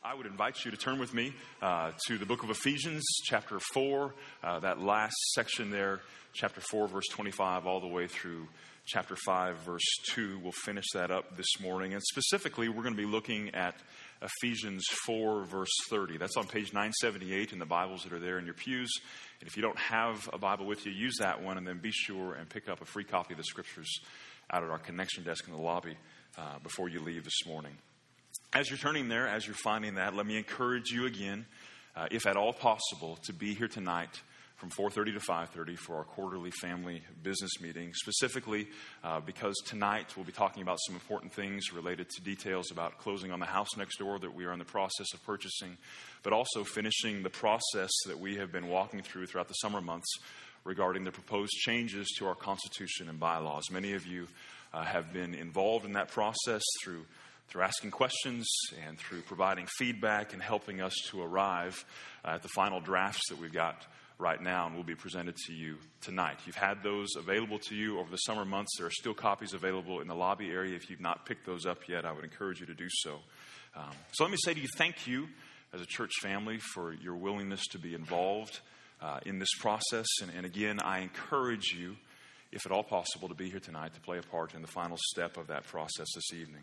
I would invite you to turn with me to the book of Ephesians, chapter 4, that last section there, chapter 4, verse 25, all the way through chapter 5, verse 2. We'll finish that up this morning. And specifically, we're going to be looking at Ephesians 4, verse 30. That's on page 978 in the Bibles that are there in your pews. And if you don't have a Bible with you, use that one, and then be sure and pick up a free copy of the Scriptures out at our connection desk in the lobby before you leave this morning. As you're turning there, as you're finding that, let me encourage you again, if at all possible, to be here tonight from 4:30 to 5:30 for our quarterly family business meeting, specifically because tonight we'll be talking about some important things related to details about closing on the house next door that we are in the process of purchasing, but also finishing the process that we have been walking throughout the summer months regarding the proposed changes to our Constitution and bylaws. Many of you have been involved in that process through asking questions and through providing feedback and helping us to arrive at the final drafts that we've got right now and will be presented to you tonight. You've had those available to you over the summer months. There are still copies available in the lobby area. If you've not picked those up yet, I would encourage you to do so. So let me say to you, thank you as a church family for your willingness to be involved in this process. And again, I encourage you, if at all possible, to be here tonight to play a part in the final step of that process this evening.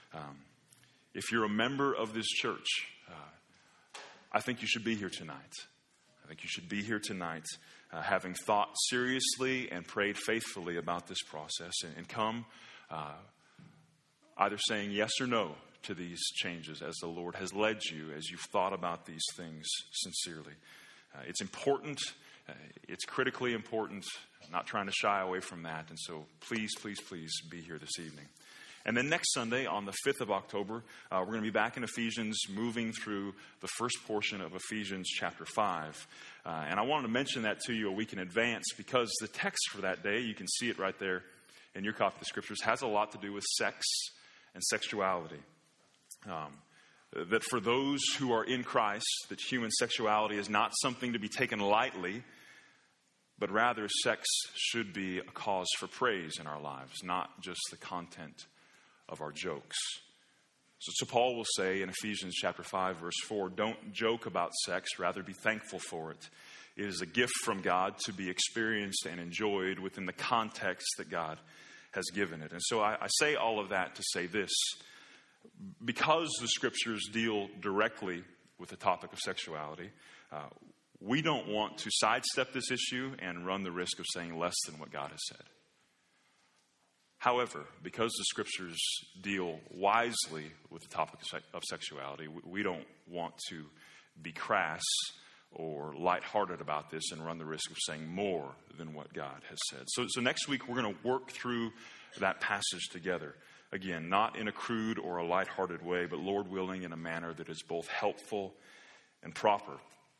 If you're a member of this church, I think you should be here tonight. I think you should be here tonight having thought seriously and prayed faithfully about this process and come either saying yes or no to these changes as the Lord has led you, as you've thought about these things sincerely. It's important. It's critically important. I'm not trying to shy away from that. And so please, please, please be here this evening. And then next Sunday, on the 5th of October, we're going to be back in Ephesians, moving through the first portion of Ephesians chapter 5. And I wanted to mention that to you a week in advance because the text for that day, you can see it right there in your copy of the Scriptures, has a lot to do with sex and sexuality. That for those who are in Christ, that human sexuality is not something to be taken lightly, but rather sex should be a cause for praise in our lives, not just the content of our jokes. So Paul will say in Ephesians chapter 5, verse 4, don't joke about sex, rather be thankful for it. It is a gift from God to be experienced and enjoyed within the context that God has given it. And so I say all of that to say this. Because the Scriptures deal directly with the topic of sexuality, we don't want to sidestep this issue and run the risk of saying less than what God has said. However, because the Scriptures deal wisely with the topic of sexuality, we don't want to be crass or lighthearted about this and run the risk of saying more than what God has said. So next week, we're going to work through that passage together. Again, not in a crude or a lighthearted way, but Lord willing, in a manner that is both helpful and proper.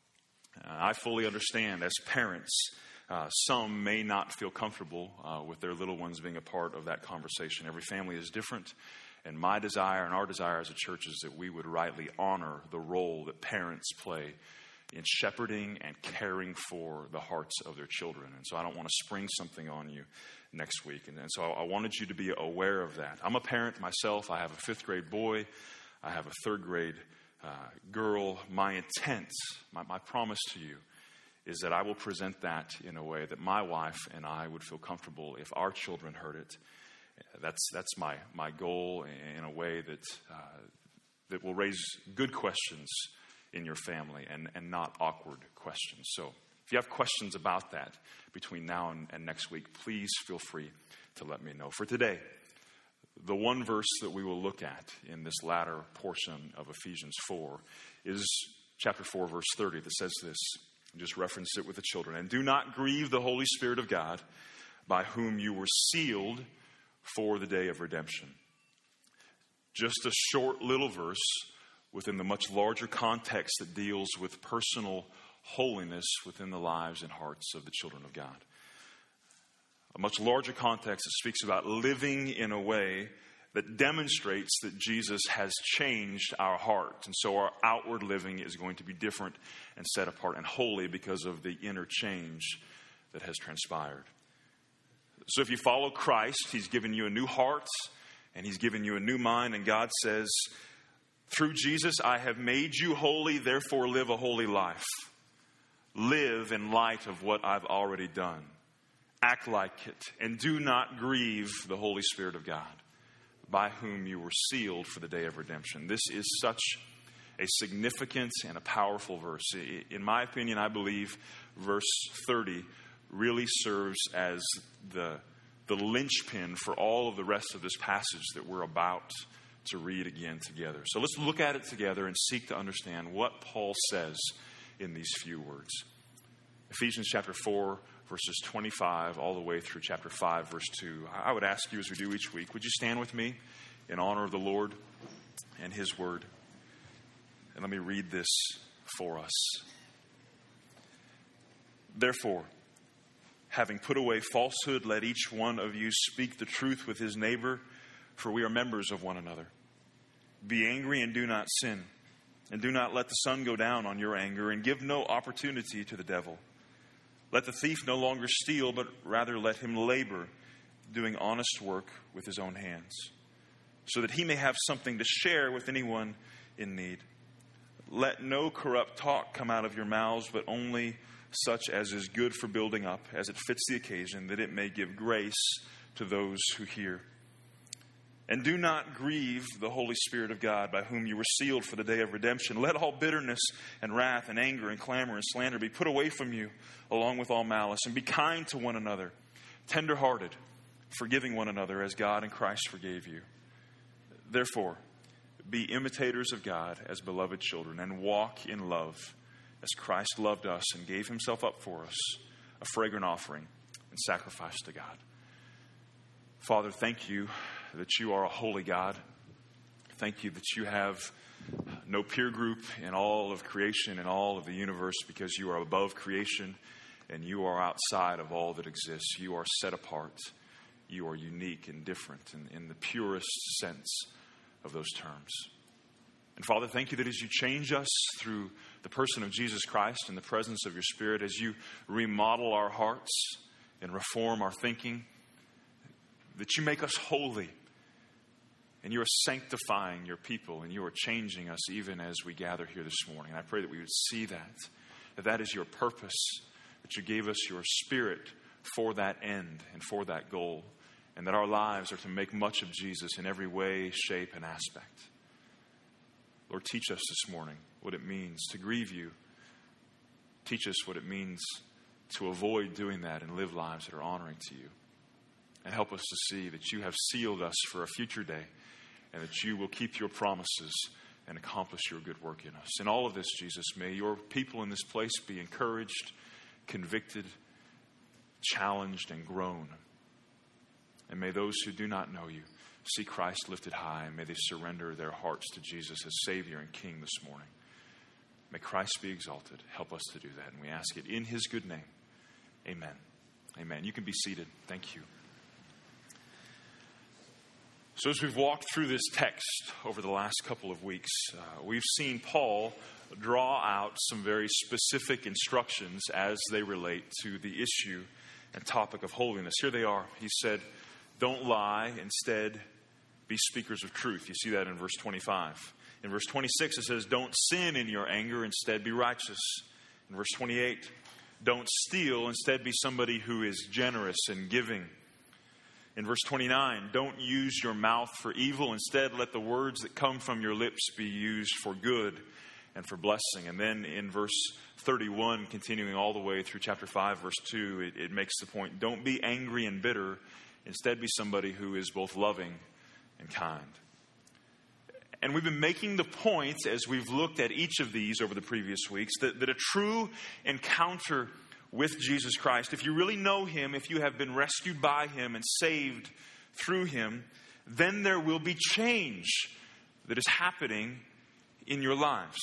I fully understand as parents, some may not feel comfortable with their little ones being a part of that conversation. Every family is different, and my desire and our desire as a church is that we would rightly honor the role that parents play in shepherding and caring for the hearts of their children. And so I don't want to spring something on you next week. And so I wanted you to be aware of that. I'm a parent myself. I have a 5th grade boy. I have a 3rd grade girl. My intent, my promise to you, is that I will present that in a way that my wife and I would feel comfortable if our children heard it. That's my goal, in a way that will raise good questions in your family and not awkward questions. So if you have questions about that between now and next week, please feel free to let me know. For today, the one verse that we will look at in this latter portion of Ephesians 4 is chapter 4, verse 30, that says this. Just reference it with the children. And do not grieve the Holy Spirit of God, by whom you were sealed for the day of redemption. Just a short little verse within the much larger context that deals with personal holiness within the lives and hearts of the children of God. A much larger context that speaks about living in a way that demonstrates that Jesus has changed our heart. And so our outward living is going to be different and set apart and holy because of the inner change that has transpired. So if you follow Christ, He's given you a new heart and He's given you a new mind. And God says, Through Jesus, I have made you holy, therefore live a holy life. Live in light of what I've already done. Act like it, and do not grieve the Holy Spirit of God, by whom you were sealed for the day of redemption. This is such a significant and a powerful verse. In my opinion, I believe verse 30 really serves as the linchpin for all of the rest of this passage that we're about to read again together. So let's look at it together and seek to understand what Paul says in these few words. Ephesians chapter 4, verses 25 all the way through chapter 5, verse 2. I would ask you, as we do each week, would you stand with me in honor of the Lord and His word? And let me read this for us. Therefore, having put away falsehood, let each one of you speak the truth with his neighbor, for we are members of one another. Be angry and do not sin, and do not let the sun go down on your anger, and give no opportunity to the devil. Let the thief no longer steal, but rather let him labor, doing honest work with his own hands, so that he may have something to share with anyone in need. Let no corrupt talk come out of your mouths, but only such as is good for building up, as it fits the occasion, that it may give grace to those who hear. And do not grieve the Holy Spirit of God, by whom you were sealed for the day of redemption. Let all bitterness and wrath and anger and clamor and slander be put away from you, along with all malice. And be kind to one another, tender-hearted, forgiving one another as God in Christ forgave you. Therefore, be imitators of God as beloved children, and walk in love, as Christ loved us and gave himself up for us, a fragrant offering and sacrifice to God. Father, thank you that you are a holy God. Thank you that you have no peer group in all of creation and all of the universe, because you are above creation and you are outside of all that exists. You are set apart. You are unique and different in the purest sense of those terms. And Father, thank you that as you change us through the person of Jesus Christ and the presence of your Spirit, as you remodel our hearts and reform our thinking, that you make us holy, and you are sanctifying your people, and you are changing us even as we gather here this morning. And I pray that we would see that is your purpose, that you gave us your Spirit for that end and for that goal, and that our lives are to make much of Jesus in every way, shape, and aspect. Lord, teach us this morning what it means to grieve you. Teach us what it means to avoid doing that and live lives that are honoring to you. And help us to see that you have sealed us for a future day, and that you will keep your promises and accomplish your good work in us. In all of this, Jesus, may your people in this place be encouraged, convicted, challenged, and grown. And may those who do not know you see Christ lifted high, and may they surrender their hearts to Jesus as Savior and King this morning. May Christ be exalted. Help us to do that. And we ask it in his good name. Amen. Amen. You can be seated. Thank you. So as we've walked through this text over the last couple of weeks, we've seen Paul draw out some very specific instructions as they relate to the issue and topic of holiness. Here they are. He said, don't lie, instead be speakers of truth. You see that in verse 25. In verse 26, it says, don't sin in your anger, instead be righteous. In verse 28, don't steal, instead be somebody who is generous and giving. In verse 29, don't use your mouth for evil, instead let the words that come from your lips be used for good and for blessing. And then in verse 31, continuing all the way through chapter 5, verse 2, it makes the point, don't be angry and bitter, instead be somebody who is both loving and kind. And we've been making the point, as we've looked at each of these over the previous weeks, that a true encounter with Jesus Christ, if you really know him, if you have been rescued by him and saved through him, then there will be change that is happening in your lives.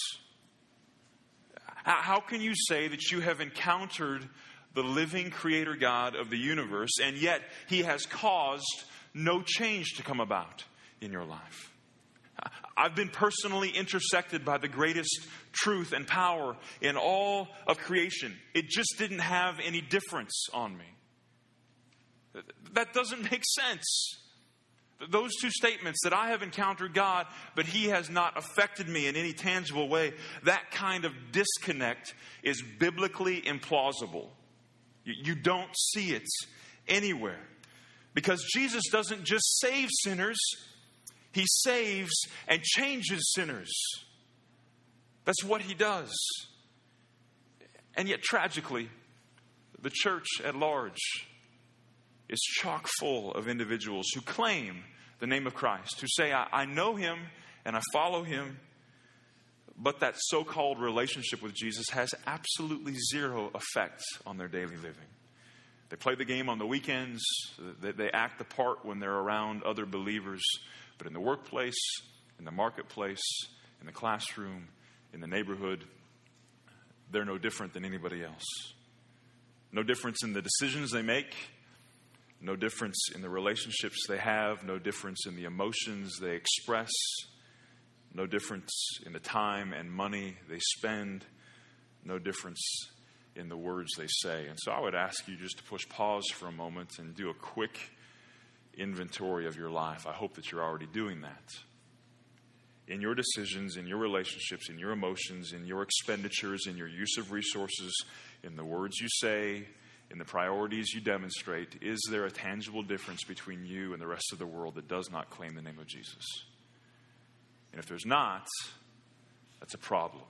How can you say that you have encountered the living creator God of the universe, and yet he has caused no change to come about in your life? I've been personally intersected by the greatest truth and power in all of creation. It just didn't have any difference on me. That doesn't make sense. Those two statements, that I have encountered God, but He has not affected me in any tangible way, that kind of disconnect is biblically implausible. You don't see it anywhere. Because Jesus doesn't just save sinners, He saves and changes sinners. That's what He does. And yet, tragically, the church at large is chock full of individuals who claim the name of Christ, who say, I know Him and I follow Him, but that so-called relationship with Jesus has absolutely zero effect on their daily living. They play the game on the weekends, they act the part when they're around other believers, but in the workplace, in the marketplace, in the classroom, in the neighborhood, they're no different than anybody else. No difference in the decisions they make, no difference in the relationships they have, no difference in the emotions they express, no difference in the time and money they spend, no difference in the words they say. And so I would ask you just to push pause for a moment and do a quick inventory of your life. I hope that you're already doing that. In your decisions, in your relationships, in your emotions, in your expenditures, in your use of resources, in the words you say, in the priorities you demonstrate, is there a tangible difference between you and the rest of the world that does not claim the name of Jesus? And if there's not, that's a problem.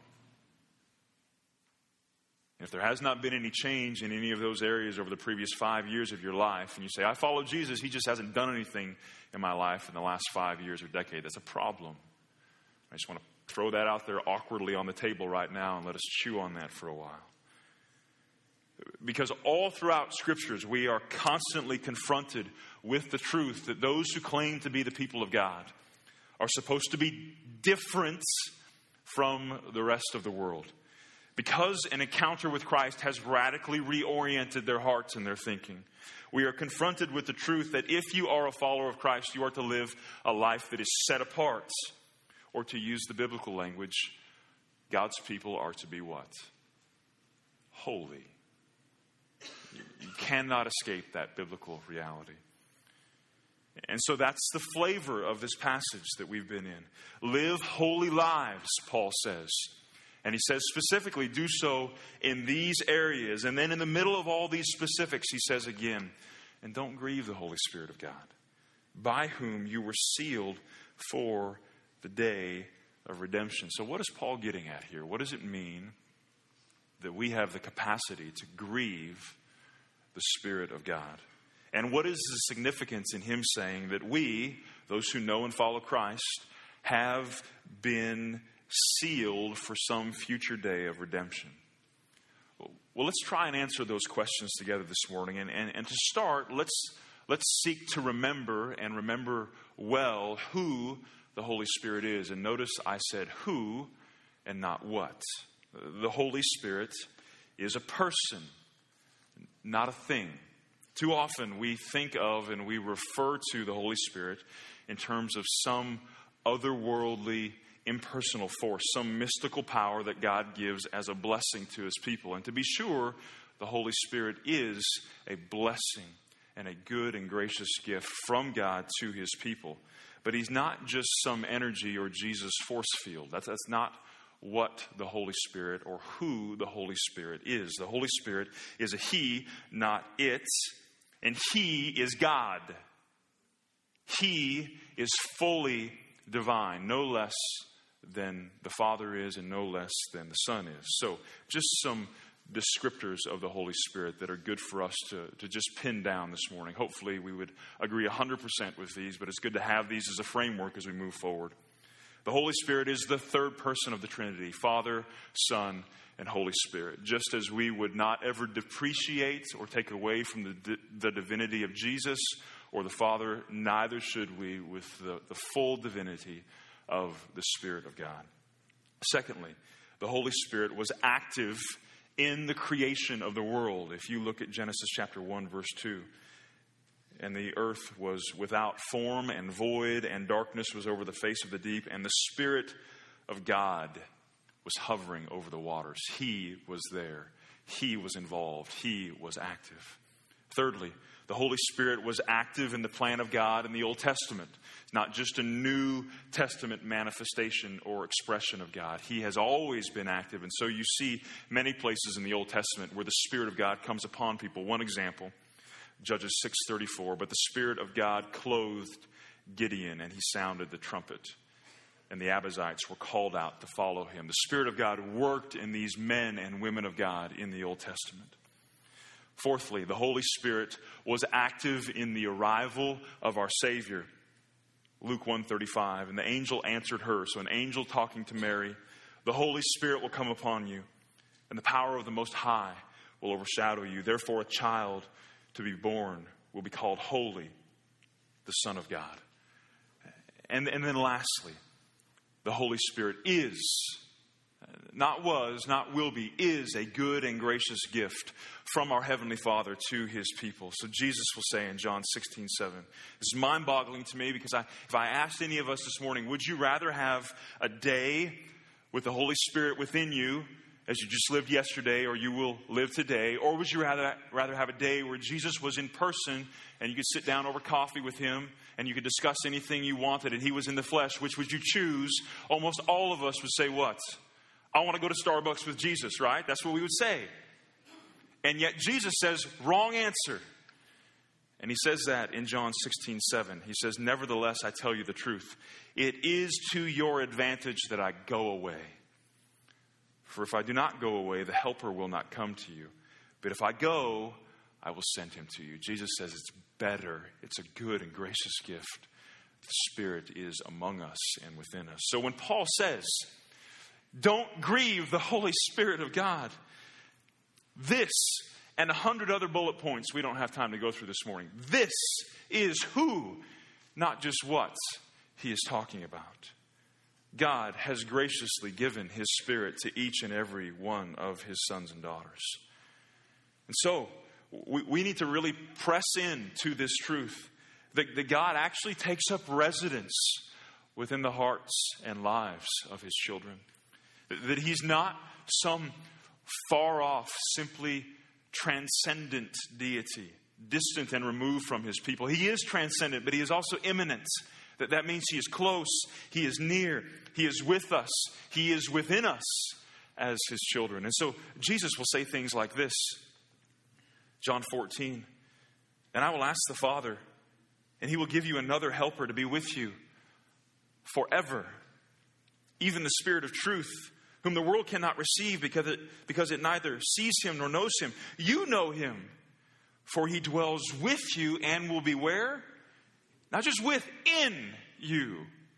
And if there has not been any change in any of those areas over the previous 5 years of your life, and you say, I follow Jesus, He just hasn't done anything in my life in the last 5 years or decade, that's a problem. I just want to throw that out there awkwardly on the table right now and let us chew on that for a while. Because all throughout Scriptures, we are constantly confronted with the truth that those who claim to be the people of God are supposed to be different from the rest of the world. Because an encounter with Christ has radically reoriented their hearts and their thinking, we are confronted with the truth that if you are a follower of Christ, you are to live a life that is set apart. Or to use the biblical language, God's people are to be what? Holy. You cannot escape that biblical reality. And so that's the flavor of this passage that we've been in. Live holy lives, Paul says. And he says specifically, do so in these areas. And then in the middle of all these specifics, he says again, and don't grieve the Holy Spirit of God, by whom you were sealed for the day of redemption. So what is Paul getting at here? What does it mean that we have the capacity to grieve the Spirit of God? And what is the significance in him saying that we, those who know and follow Christ, have been sealed for some future day of redemption? Well, let's try and answer those questions together this morning. And to start, let's seek to remember and remember well who the Holy Spirit is. And notice I said who and not what. The Holy Spirit is a person, not a thing. Too often we think of and we refer to the Holy Spirit in terms of some otherworldly, impersonal force, some mystical power that God gives as a blessing to His people. And to be sure, the Holy Spirit is a blessing and a good and gracious gift from God to His people. But He's not just some energy or Jesus force field. That's not what the Holy Spirit or who the Holy Spirit is. The Holy Spirit is a He, not it. And He is God. He is fully divine, no less than the Father is and no less than the Son is. So just some descriptors of the Holy Spirit that are good for us to just pin down this morning. Hopefully we would agree 100% with these, but it's good to have these as a framework as we move forward. The Holy Spirit is the third person of the Trinity, Father, Son, and Holy Spirit. Just as we would not ever depreciate or take away from the divinity of Jesus or the Father, neither should we with the full divinity of the Spirit of God. Secondly, the Holy Spirit was active in the creation of the world. If you look at Genesis chapter 1, verse 2, and the earth was without form and void, and darkness was over the face of the deep, and the Spirit of God was hovering over the waters. He was there. He was involved. He was active. Thirdly, The Holy Spirit was active in the plan of God in the Old Testament. It's not just a New Testament manifestation or expression of God. He has always been active. And so you see many places in the Old Testament where the Spirit of God comes upon people. One example, Judges 6:34, but the Spirit of God clothed Gideon, and he sounded the trumpet. And the Abiezrites were called out to follow him. The Spirit of God worked in these men and women of God in the Old Testament. Fourthly, the Holy Spirit was active in the arrival of our Savior. Luke 1:35, and the angel answered her. So an angel talking to Mary, the Holy Spirit will come upon you, and the power of the Most High will overshadow you. Therefore, a child to be born will be called Holy, the Son of God. And then lastly, the Holy Spirit is, not was, not will be, is a good and gracious gift from our Heavenly Father to His people. So Jesus will say in John 16:7, this is mind-boggling to me because if I asked any of us this morning, would you rather have a day with the Holy Spirit within you as you just lived yesterday or you will live today, or would you rather have a day where Jesus was in person and you could sit down over coffee with Him and you could discuss anything you wanted and He was in the flesh? Which would you choose? Almost all of us would say what? I want to go to Starbucks with Jesus, right? That's what we would say. And yet Jesus says, wrong answer. And He says that in John 16:7. He says, nevertheless, I tell you the truth. It is to your advantage that I go away. For if I do not go away, the Helper will not come to you. But if I go, I will send Him to you. Jesus says it's better. It's a good and gracious gift. The Spirit is among us and within us. So when Paul says, don't grieve the Holy Spirit of God, this and 100 other bullet points we don't have time to go through this morning. This is who, not just what, he is talking about. God has graciously given His Spirit to each and every one of His sons and daughters. And so we need to really press in to this truth that God actually takes up residence within the hearts and lives of His children. That He's not some far off, simply transcendent deity, distant and removed from His people. He is transcendent, but He is also immanent. That means He is close, He is near, He is with us, He is within us as His children. And so Jesus will say things like this, John 14, and I will ask the Father, and He will give you another helper to be with you forever, even the Spirit of truth, whom the world cannot receive because it neither sees Him nor knows Him. You know Him, for He dwells with you and will be where? Not just within you.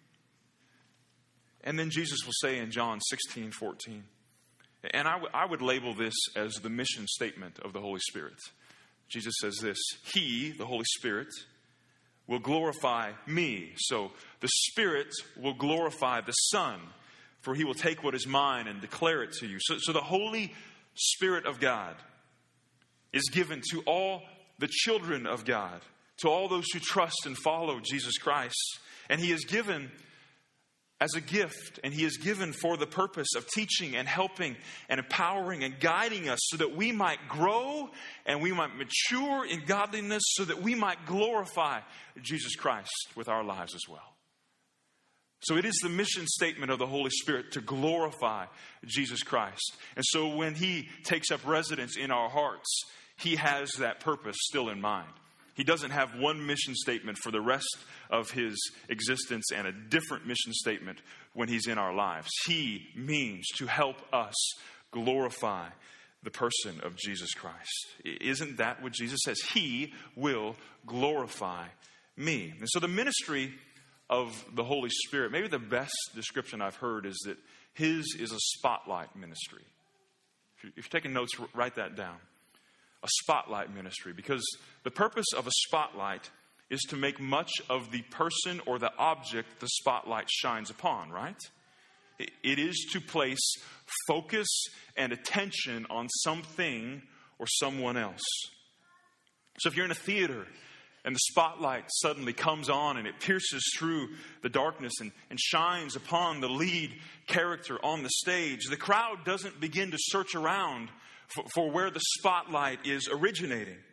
And then Jesus will say in John 16:14, and I would label this as the mission statement of the Holy Spirit. Jesus says this, He, the Holy Spirit, will glorify me. So the Spirit will glorify the Son, for He will take what is mine and declare it to you. So the Holy Spirit of God is given to all the children of God, to all those who trust and follow Jesus Christ. And He is given as a gift, and He is given for the purpose of teaching and helping and empowering and guiding us so that we might grow and we might mature in godliness, so that we might glorify Jesus Christ with our lives as well. So it is the mission statement of the Holy Spirit to glorify Jesus Christ. And so when He takes up residence in our hearts, He has that purpose still in mind. He doesn't have one mission statement for the rest of His existence and a different mission statement when He's in our lives. He means to help us glorify the person of Jesus Christ. Isn't that what Jesus says? He will glorify me. And so the ministry of the Holy Spirit, maybe the best description I've heard is that His is a spotlight ministry. If you're taking notes, write that down. A spotlight ministry, because the purpose of a spotlight is to make much of the person or the object the spotlight shines upon, right? It is to place focus and attention on something or someone else. So if you're in a theater and the spotlight suddenly comes on and it pierces through the darkness and shines upon the lead character on the stage, the crowd doesn't begin to search around for where the spotlight is originating.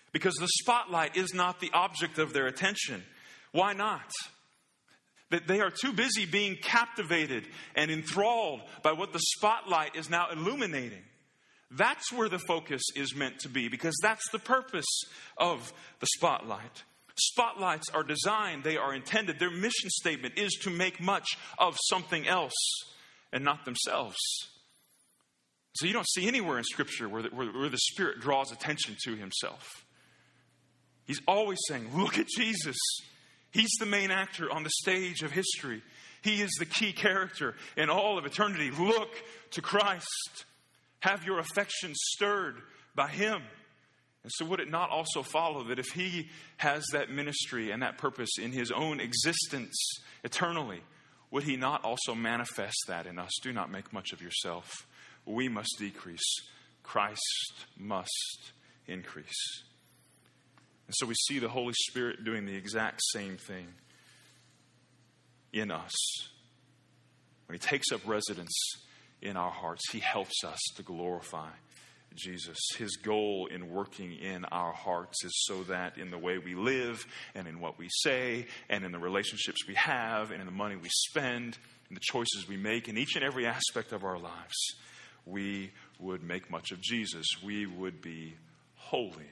Because the spotlight is not the object of their attention. Why not? That they are too busy being captivated and enthralled by what the spotlight is now illuminating. That's where the focus is meant to be, because that's the purpose of the spotlight. Spotlights are designed, they are intended. Their mission statement is to make much of something else and not themselves. So you don't see anywhere in Scripture where the Spirit draws attention to himself. He's always saying, look at Jesus. He's the main actor on the stage of history. He is the key character in all of eternity. Look to Christ. Have your affection stirred by him. And so would it not also follow that if he has that ministry and that purpose in his own existence eternally, would he not also manifest that in us? Do not make much of yourself. We must decrease. Christ must increase. And so we see the Holy Spirit doing the exact same thing in us. When he takes up residence in our hearts, he helps us to glorify Jesus. His goal in working in our hearts is so that in the way we live and in what we say and in the relationships we have and in the money we spend and the choices we make in each and every aspect of our lives, we would make much of Jesus. We would be holy.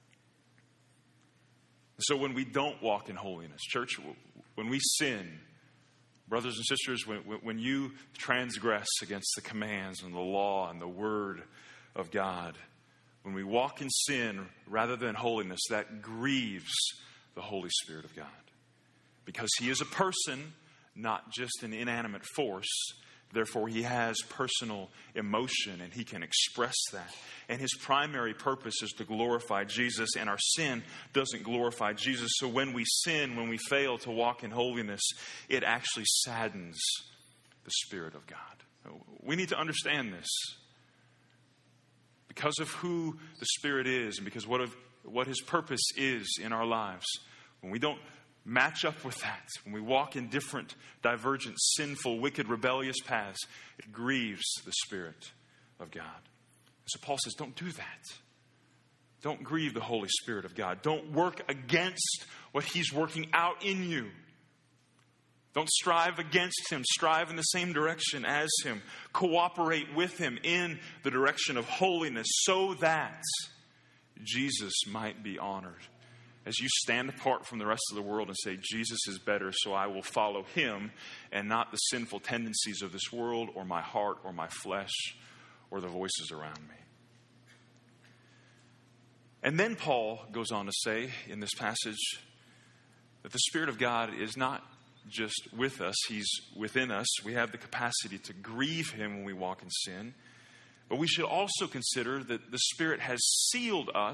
So when we don't walk in holiness, church, when we sin, brothers and sisters, when you transgress against the commands and the law and the word of God, when we walk in sin rather than holiness, that grieves the Holy Spirit of God. Because he is a person, not just an inanimate force. Therefore, he has personal emotion and he can express that. And his primary purpose is to glorify Jesus, and our sin doesn't glorify Jesus. So when we sin, when we fail to walk in holiness, it actually saddens the Spirit of God. We need to understand this. Because of who the Spirit is and because what his purpose is in our lives, when we don't match up with that, when we walk in different, divergent, sinful, wicked, rebellious paths, it grieves the Spirit of God. So Paul says, don't do that. Don't grieve the Holy Spirit of God. Don't work against what he's working out in you. Don't strive against him. Strive in the same direction as him. Cooperate with him in the direction of holiness so that Jesus might be honored. As you stand apart from the rest of the world and say, Jesus is better, so I will follow him and not the sinful tendencies of this world or my heart or my flesh or the voices around me. And then Paul goes on to say in this passage that the Spirit of God is not just with us, he's within us. We have the capacity to grieve him when we walk in sin. But we should also consider that the Spirit has sealed us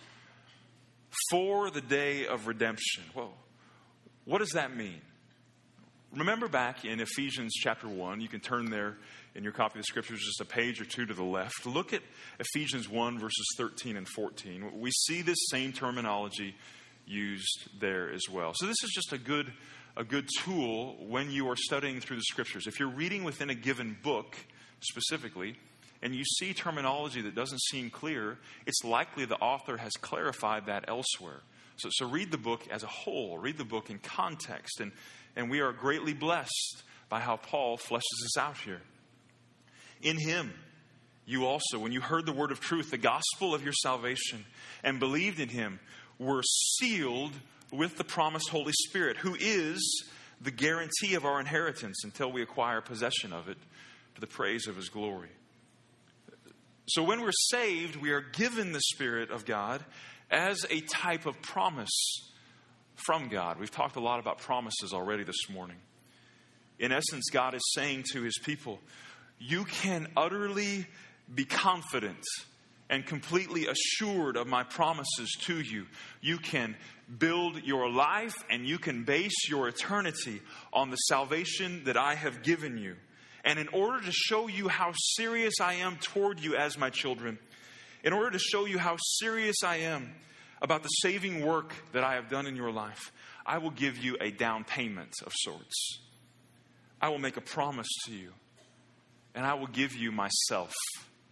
for the day of redemption. Well, what does that mean? Remember back in Ephesians chapter 1, you can turn there in your copy of the Scriptures just a page or two to the left. Look at Ephesians 1 verses 13 and 14. We see this same terminology used there as well. So this is just a good tool when you are studying through the Scriptures. If you're reading within a given book specifically, and you see terminology that doesn't seem clear, it's likely the author has clarified that elsewhere. So read the book as a whole. Read the book in context. And we are greatly blessed by how Paul fleshes this out here. In him, you also, when you heard the word of truth, the gospel of your salvation, and believed in him, were sealed with the promised Holy Spirit, who is the guarantee of our inheritance until we acquire possession of it to the praise of his glory. So when we're saved, we are given the Spirit of God as a type of promise from God. We've talked a lot about promises already this morning. In essence, God is saying to his people, you can utterly be confident and completely assured of my promises to you. You can build your life and you can base your eternity on the salvation that I have given you. And in order to show you how serious I am toward you as my children, in order to show you how serious I am about the saving work that I have done in your life, I will give you a down payment of sorts. I will make a promise to you, and I will give you myself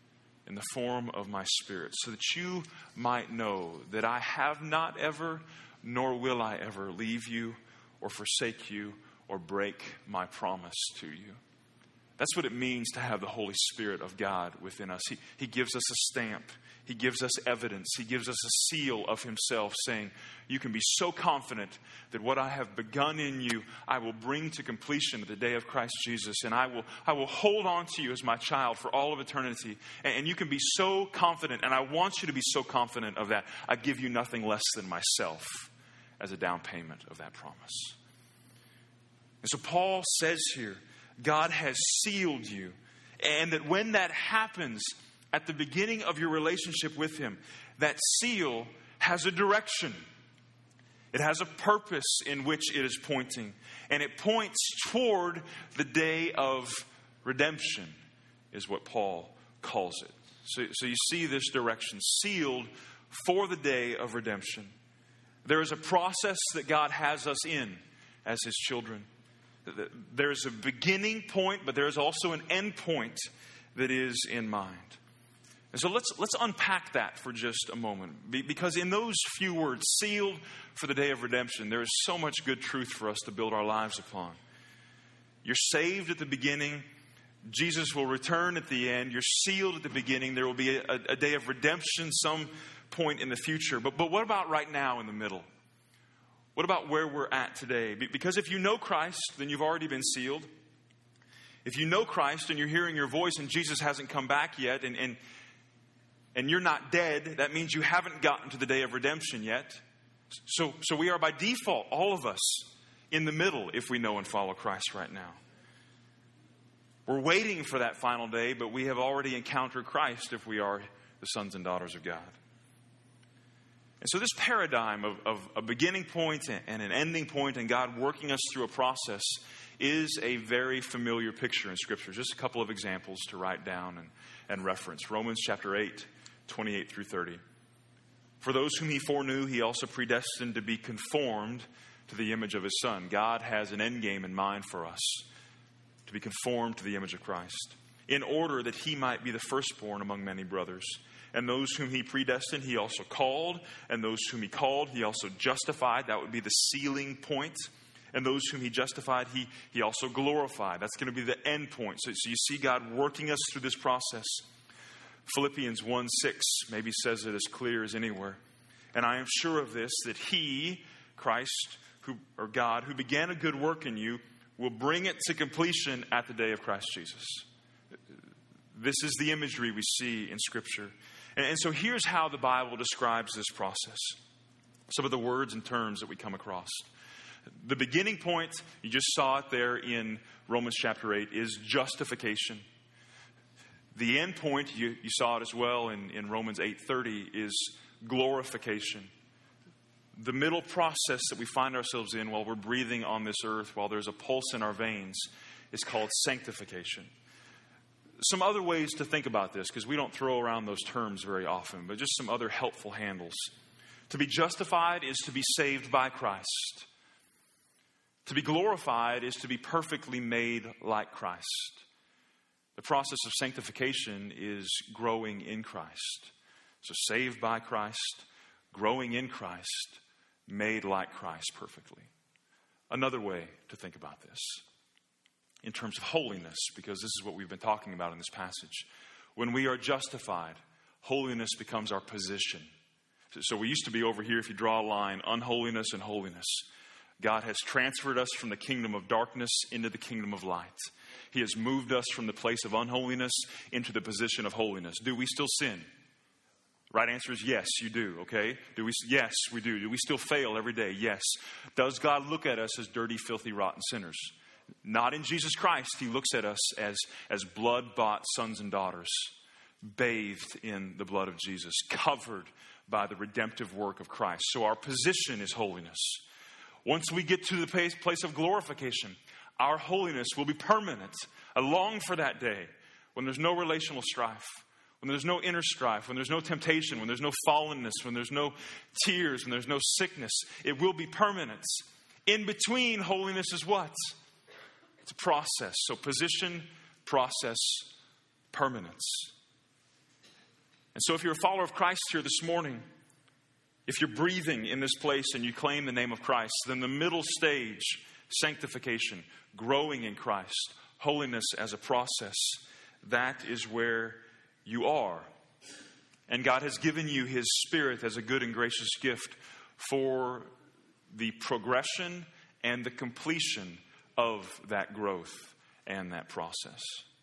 in the form of my Spirit, so that you might know that I have not ever, nor will I ever leave you or forsake you or break my promise to you. That's what it means to have the Holy Spirit of God within us. He gives us a stamp. He gives us evidence. He gives us a seal of himself, saying, you can be so confident that what I have begun in you, I will bring to completion at the day of Christ Jesus. And I will hold on to you as my child for all of eternity. And you can be so confident, and I want you to be so confident of that. I give you nothing less than myself as a down payment of that promise. And so Paul says here, God has sealed you. And that when that happens at the beginning of your relationship with him, that seal has a direction. It has a purpose in which it is pointing. And it points toward the day of redemption, is what Paul calls it. So you see this direction, sealed for the day of redemption. There is a process that God has us in as his children. There's a beginning point, but there's also an end point that is in mind. And so let's unpack that for just a moment. Because in those few words, sealed for the day of redemption, there is so much good truth for us to build our lives upon. You're saved at the beginning. Jesus will return at the end. You're sealed at the beginning. There will be a day of redemption some point in the future. But what about right now in the middle? What about where we're at today? Because if you know Christ, then you've already been sealed. If you know Christ and you're hearing your voice and Jesus hasn't come back yet, and you're not dead, that means you haven't gotten to the day of redemption yet. So we are by default, all of us, in the middle if we know and follow Christ right now. We're waiting for that final day, but we have already encountered Christ if we are the sons and daughters of God. And so this paradigm of a beginning point and an ending point and God working us through a process is a very familiar picture in Scripture. Just a couple of examples to write down and reference. Romans chapter 8, 28 through 30. For those whom he foreknew, he also predestined to be conformed to the image of his Son. God has an end game in mind for us, to be conformed to the image of Christ, in order that he might be the firstborn among many brothers. And those whom he predestined, he also called. And those whom he called, he also justified. That would be the sealing point. And those whom he justified, he also glorified. That's going to be the end point. So you see God working us through this process. Philippians 1:6 maybe says it as clear as anywhere. And I am sure of this, that he, Christ, or God, who began a good work in you, will bring it to completion at the day of Christ Jesus. This is the imagery we see in Scripture. And so here's how the Bible describes this process. Some of the words and terms that we come across. The beginning point, you just saw it there in Romans chapter 8, is justification. The end point, you saw it as well in Romans 8:30, is glorification. The middle process that we find ourselves in while we're breathing on this earth, while there's a pulse in our veins, is called sanctification. Some other ways to think about this, because we don't throw around those terms very often, but just some other helpful handles. To be justified is to be saved by Christ. To be glorified is to be perfectly made like Christ. The process of sanctification is growing in Christ. So saved by Christ, growing in Christ, made like Christ perfectly. Another way to think about this, in terms of holiness, because this is what we've been talking about in this passage. When we are justified, holiness becomes our position. So we used to be over here, if you draw a line, unholiness and holiness. God has transferred us from the kingdom of darkness into the kingdom of light. He has moved us from the place of unholiness into the position of holiness. Do we still sin? Right answer is yes, you do, okay? Yes, we do. Do we still fail every day? Yes. Does God look at us as dirty, filthy, rotten sinners? Not in Jesus Christ. He looks at us as blood-bought sons and daughters, bathed in the blood of Jesus, covered by the redemptive work of Christ. So our position is holiness. Once we get to the place of glorification, our holiness will be permanent. I long for that day when there's no relational strife, when there's no inner strife, when there's no temptation, when there's no fallenness, when there's no tears, when there's no sickness. It will be permanent. In between, holiness is what? It's a process. So position, process, permanence. And so if you're a follower of Christ here this morning, if you're breathing in this place and you claim the name of Christ, then the middle stage, sanctification, growing in Christ, holiness as a process, that is where you are. And God has given you His Spirit as a good and gracious gift for the progression and the completion of that growth and that process.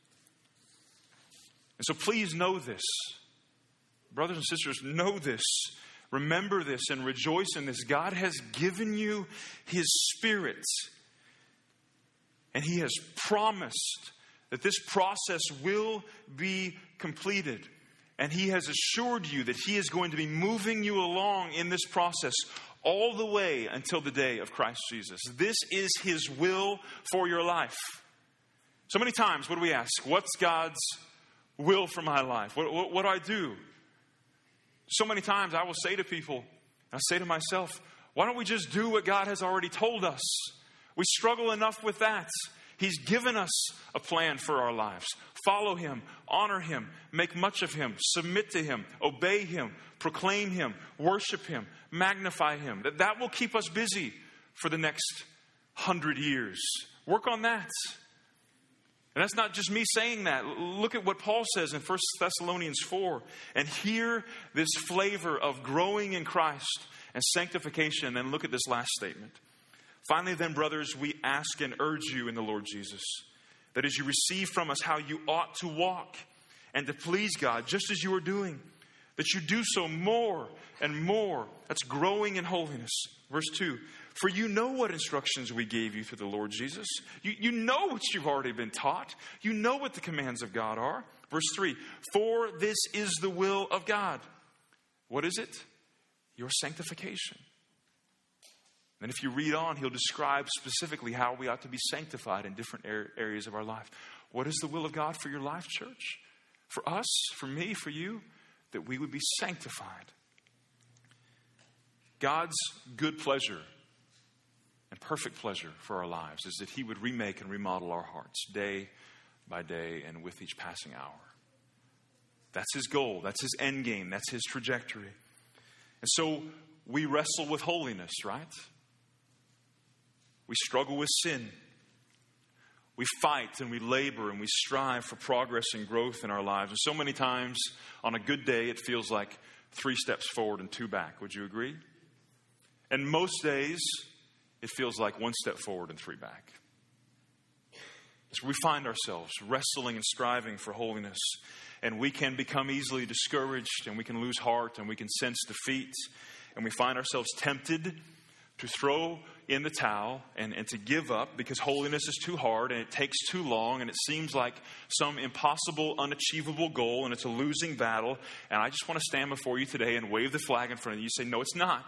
And so please know this. Brothers and sisters, know this. Remember this and rejoice in this. God has given you His Spirit. And He has promised that this process will be completed. And He has assured you that He is going to be moving you along in this process all the way until the day of Christ Jesus. This is His will for your life. So many times, what do we ask? What's God's will for my life? What do I do? So many times I will say to people, I say to myself, why don't we just do what God has already told us? We struggle enough with that. He's given us a plan for our lives. Follow Him, honor Him, make much of Him, submit to Him, obey Him, proclaim Him, worship Him, magnify Him. That will keep us busy for the next 100 years. Work on that. And that's not just me saying that. Look at what Paul says in 1 Thessalonians 4 and hear this flavor of growing in Christ and sanctification. And then look at this last statement. Finally, then, brothers, we ask and urge you in the Lord Jesus, that as you receive from us how you ought to walk and to please God, just as you are doing, that you do so more and more. That's growing in holiness. Verse 2, for you know what instructions we gave you through the Lord Jesus. You know what you've already been taught. You know what the commands of God are. Verse 3, for this is the will of God. What is it? Your sanctification. And if you read on, he'll describe specifically how we ought to be sanctified in different areas of our life. What is the will of God for your life, church? For us, for me, for you, that we would be sanctified. God's good pleasure and perfect pleasure for our lives is that He would remake and remodel our hearts day by day and with each passing hour. That's His goal. That's His end game. That's His trajectory. And so we wrestle with holiness, right? We struggle with sin. We fight and we labor and we strive for progress and growth in our lives. And so many times on a good day, it feels like 3 steps forward and 2 back. Would you agree? And most days, it feels like 1 step forward and 3 back. So we find ourselves wrestling and striving for holiness. And we can become easily discouraged and we can lose heart and we can sense defeat. And we find ourselves tempted to throw in the towel and to give up because holiness is too hard and it takes too long and it seems like some impossible, unachievable goal and it's a losing battle. And I just want to stand before you today and wave the flag in front of you and say, no, it's not.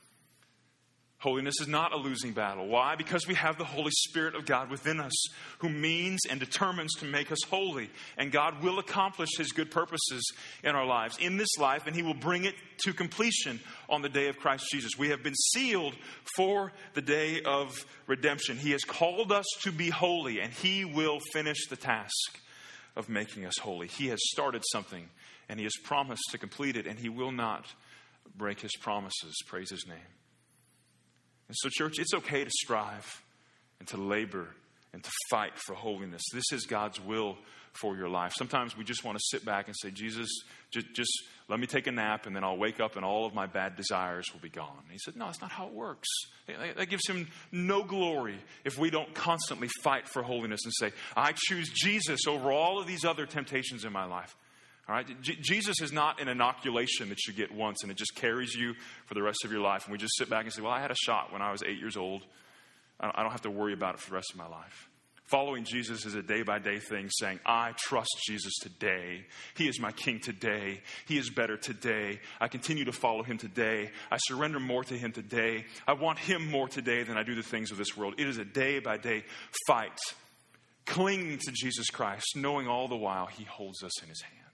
Holiness is not a losing battle. Why? Because we have the Holy Spirit of God within us who means and determines to make us holy. And God will accomplish His good purposes in our lives, in this life, and He will bring it to completion on the day of Christ Jesus. We have been sealed for the day of redemption. He has called us to be holy, and He will finish the task of making us holy. He has started something, and He has promised to complete it, and He will not break His promises. Praise His name. And so, church, it's okay to strive and to labor and to fight for holiness. This is God's will for your life. Sometimes we just want to sit back and say, Jesus, just let me take a nap and then I'll wake up and all of my bad desires will be gone. And He said, no, that's not how it works. That gives Him no glory if we don't constantly fight for holiness and say, I choose Jesus over all of these other temptations in my life. All right, Jesus is not an inoculation that you get once and it just carries you for the rest of your life. And we just sit back and say, well, I had a shot when I was 8 years old. I don't have to worry about it for the rest of my life. Following Jesus is a day-by-day thing, saying, I trust Jesus today. He is my King today. He is better today. I continue to follow Him today. I surrender more to Him today. I want Him more today than I do the things of this world. It is a day-by-day fight, clinging to Jesus Christ, knowing all the while He holds us in His hand.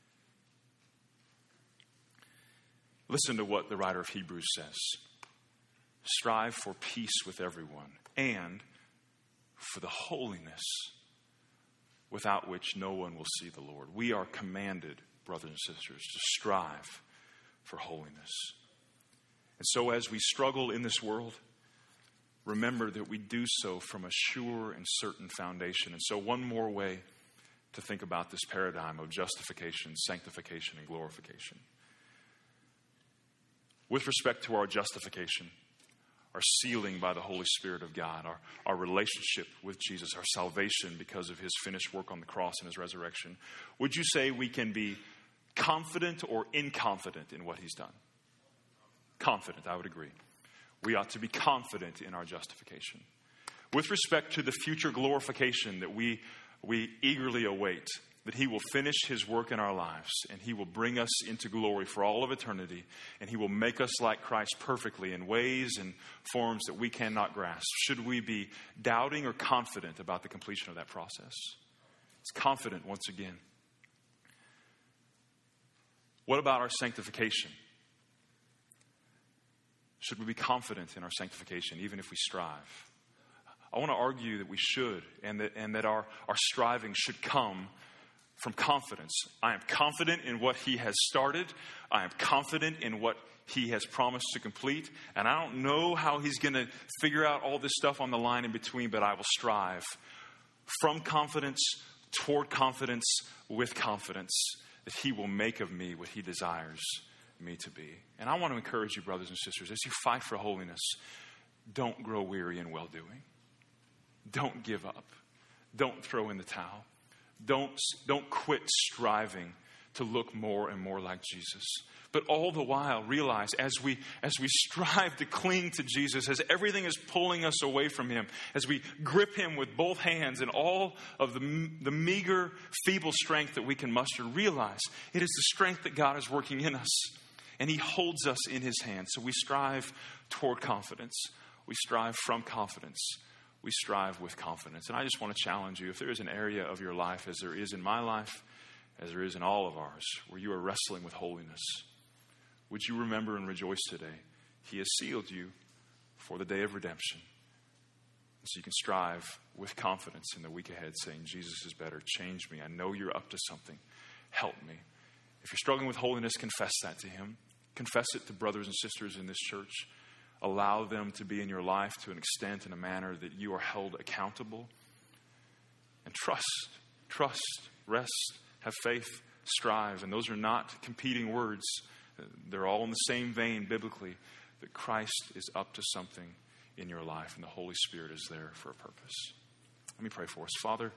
Listen to what the writer of Hebrews says. Strive for peace with everyone and for the holiness without which no one will see the Lord. We are commanded, brothers and sisters, to strive for holiness. And so as we struggle in this world, remember that we do so from a sure and certain foundation. And so one more way to think about this paradigm of justification, sanctification, and glorification. With respect to our justification, our sealing by the Holy Spirit of God, our relationship with Jesus, our salvation because of his finished work on the cross and his resurrection, would you say we can be confident or inconfident in what he's done? Confident, I would agree. We ought to be confident in our justification. With respect to the future glorification that we eagerly await, that he will finish his work in our lives and he will bring us into glory for all of eternity, and he will make us like Christ perfectly in ways and forms that we cannot grasp. Should we be doubting or confident about the completion of that process? It's confident once again. What about our sanctification? Should we be confident in our sanctification even if we strive? I want to argue that we should, and that our striving should come from confidence. I am confident in what he has started. I am confident in what he has promised to complete. And I don't know how he's going to figure out all this stuff on the line in between, but I will strive from confidence toward confidence with confidence that he will make of me what he desires me to be. And I want to encourage you, brothers and sisters, as you fight for holiness, don't grow weary in well-doing. Don't give up. Don't throw in the towel. Don't quit striving to look more and more like Jesus. But all the while, realize as we strive to cling to Jesus, as everything is pulling us away from him, as we grip him with both hands and all of the meager, feeble strength that we can muster, realize it is the strength that God is working in us. And he holds us in his hand. So we strive toward confidence. We strive from confidence. We strive with confidence. And I just want to challenge you, if there is an area of your life, as there is in my life, as there is in all of ours, where you are wrestling with holiness, would you remember and rejoice today? He has sealed you for the day of redemption. So you can strive with confidence in the week ahead, saying, Jesus is better. Change me. I know you're up to something. Help me. If you're struggling with holiness, confess that to him. Confess it to brothers and sisters in this church. Allow them to be in your life to an extent, in a manner that you are held accountable. And trust, rest, have faith, strive. And those are not competing words. They're all in the same vein biblically, that Christ is up to something in your life and the Holy Spirit is there for a purpose. Let me pray for us. Father,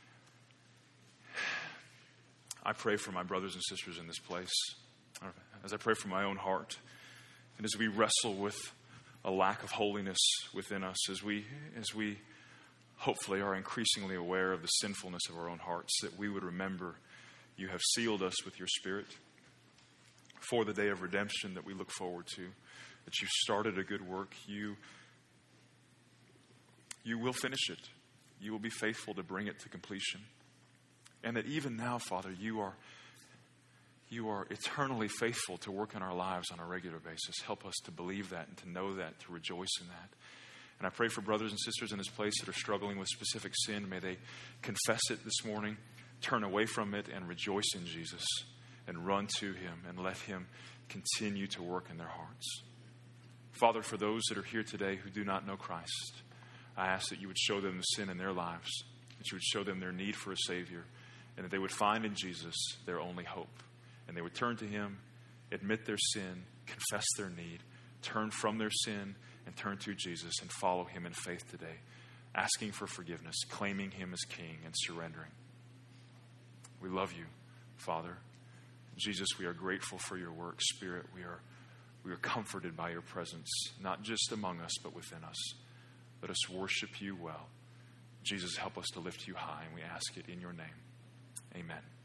I pray for my brothers and sisters in this place, as I pray for my own heart, and as we wrestle with a lack of holiness within us, as we hopefully are increasingly aware of the sinfulness of our own hearts, that we would remember you have sealed us with your Spirit for the day of redemption that we look forward to, that you've started a good work. You will finish it. You will be faithful to bring it to completion. And that even now, Father, you are eternally faithful to work in our lives on a regular basis. Help us to believe that and to know that, to rejoice in that. And I pray for brothers and sisters in this place that are struggling with specific sin. May they confess it this morning, turn away from it, and rejoice in Jesus, and run to him and let him continue to work in their hearts. Father, for those that are here today who do not know Christ, I ask that you would show them the sin in their lives, that you would show them their need for a Savior, and that they would find in Jesus their only hope. And they would turn to him, admit their sin, confess their need, turn from their sin, and turn to Jesus and follow him in faith today, asking for forgiveness, claiming him as King, and surrendering. We love you, Father. Jesus, we are grateful for your work. Spirit, we are comforted by your presence, not just among us, but within us. Let us worship you well. Jesus, help us to lift you high, and we ask it in your name. Amen.